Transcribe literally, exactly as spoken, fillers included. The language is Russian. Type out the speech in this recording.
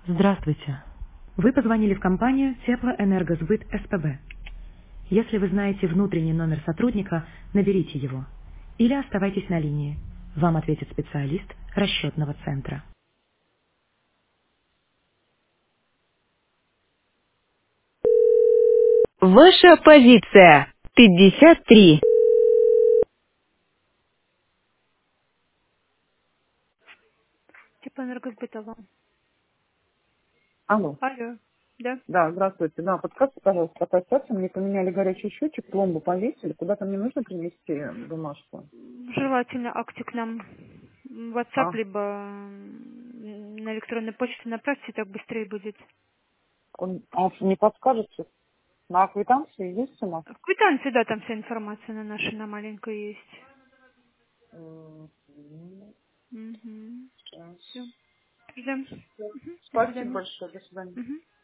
Здравствуйте. Вы позвонили в компанию Теплоэнергосбыт СПБ. Если вы знаете внутренний номер сотрудника, наберите его. Или оставайтесь на линии. Вам ответит специалист расчетного центра. Ваша позиция. пятьдесят три. Типа энергосбытового. Алло. Алло. Да. Да, здравствуйте. Да, подскажите, пожалуйста, какая ситуация? Мне поменяли горячий счетчик, пломбу повесили. Куда-то мне нужно принести бумажку? Желательно акте к нам в WhatsApp, А, либо м, на электронной почте направьте, так быстрее будет. он, а не подскажете? На квитанции есть у нас? В квитанции, да, там вся информация на нашей, на маленькой есть. М, Угу. сейчас. Все. Ждем. Мгм. До Спасибо свидания. большое. До свидания. Мгм.